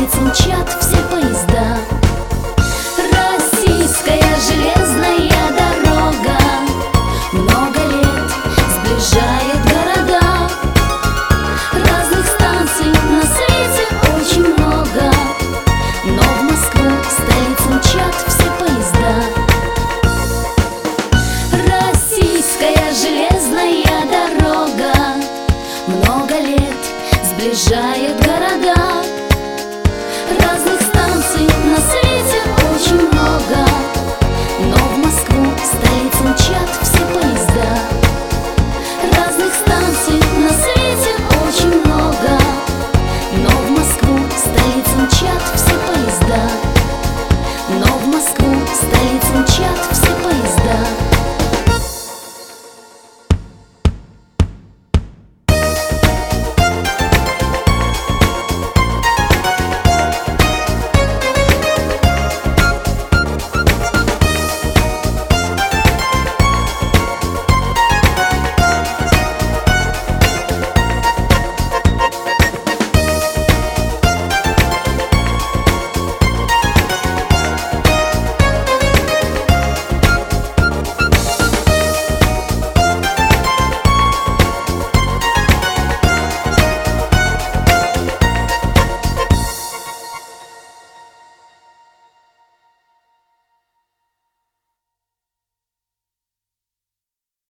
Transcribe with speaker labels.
Speaker 1: столице мчат все поезда. Российская железная дорога много лет сближает города. Разных станций на свете очень много, но в Москву, столицу, мчат все поезда. Российская железная дорога много лет сближает города. Разных станций на свете очень много, но в Москву, столицу, мчат все поезда.